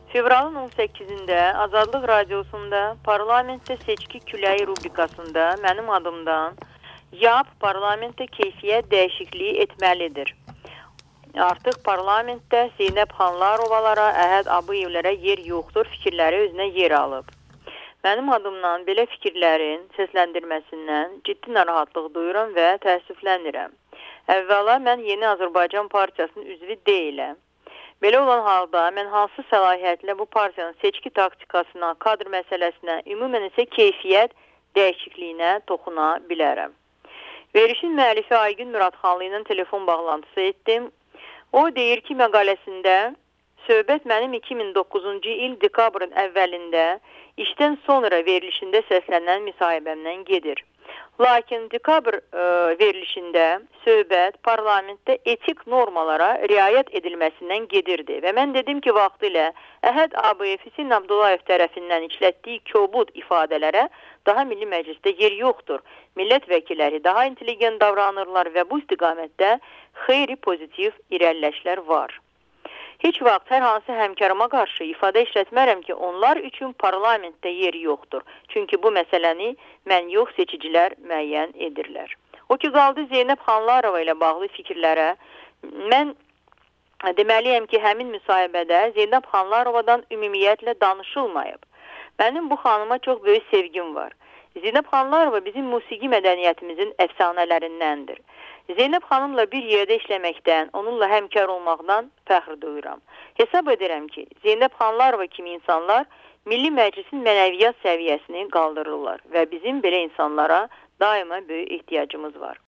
Fevralın 18-də Azadlıq Radiosunda Parlamentdə Seçki Küləyi rubrikasında mənim adımdan YAP parlamentdə keyfiyyət dəyişikliyi etməlidir. Artıq parlamentdə Zeynəb Xanlarovalara, Əhəd Abıyevlərə yer yoxdur fikirləri özünə yer alıb. Mənim adımdan belə fikirlərin səsləndirməsindən ciddi narahatlıq duyuram və təəssüflənirəm. Əvvəla mən Yeni Azərbaycan Partiyasının üzvü deyiləm. Belə olan halda mən hansı səlahiyyətlə bu partiyanın seçki taktikasına, kadr məsələsinə, ümumən isə keyfiyyət dəyişikliyinə toxuna bilərəm. Verilişin müəllifi Aygün Muradxanlı ilə telefon bağlantısı etdim. O deyir ki, məqaləsində söhbət mənim 2009-cu il dekabrın əvvəlində işdən sonra verilişində səslənən müsahibəmdən gedir. Lakin dekabr verilişində söhbət parlamentdə etik normalara riayət edilməsindən gedirdi. Və mən dedim ki, vaxtilə Əhəd Abiyev Hüseyn Abdullayev tərəfindən işlətdiyi kobud ifadələrə daha Milli Məclisdə yer yoxdur. Millət vəkilləri daha intelligent davranırlar və bu istiqamətdə xeyri pozitiv irəliləyişlər var. Heç vaxt hər hansı həmkarıma qarşı ifadə işlətmərəm ki, onlar üçün parlamentdə yer yoxdur. Çünki bu məsələni mən yox, seçicilər müəyyən edirlər. O ki, qaldı Zeynəb Xanlarova ilə bağlı fikirlərə. Mən deməliyəm ki, həmin müsahibədə Zeynəb Xanlarovadan ümumiyyətlə danışılmayıb. Mənim bu xanıma çox böyük sevgim var. Zeynəb Xanlarova bizim musiqi mədəniyyətimizin əfsanələrindəndir. Zeynəb xanımla bir yerdə işləməkdən, onunla həmkar olmaqdan fəxr duyuram. Hesab edirəm ki, Zeynəb Xanlarova kimi insanlar Milli Məclisin mənəviyyat səviyyəsini qaldırırlar və bizim belə insanlara daima böyük ehtiyacımız var.